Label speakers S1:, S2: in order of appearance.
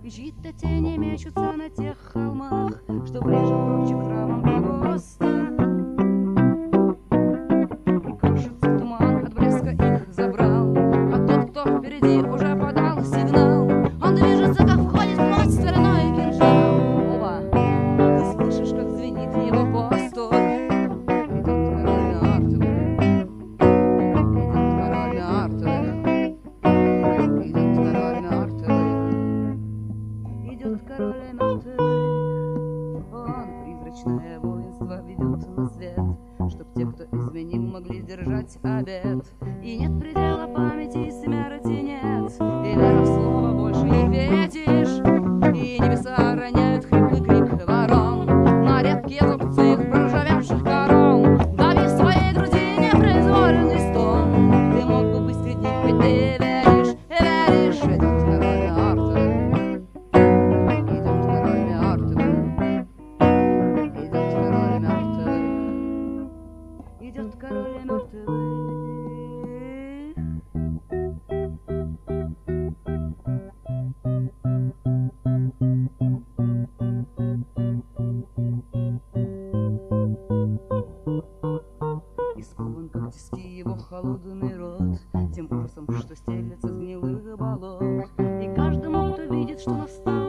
S1: И чьи-то тени мечутся на тех холмах, что ближе прочих храмам погоста. И кружится туман, от блеска их забрал, а тот, кто впереди, уже подал сигнал. Он движется, как входит в плоть стороной кинжал. Ова, ты слышишь, как звенит его пастух. Идет король мертвых, идет король мертвых, идет король мертвых, идет король мертвых. Он призрачное воинство ведет на свет, чтоб те, кто изменил, могли сдержать обет. И нет предела памяти, и смерти нет, и вера в слово больше не фетиш. И небеса роняют хриплый крик ворон на редкие зубцы их проржавевших корон. Дави в своей груди непроизвольный стон. Ты мог бы быть среди них, ведь ты веришь, веришь. Идет король мертвых, идет король мертвых, идет король мертвых, идет король мертвых. Искован, как тиски, его холодный рот тем ужасом, что стелется с гнилых болот. И каждому, кто видит, что настал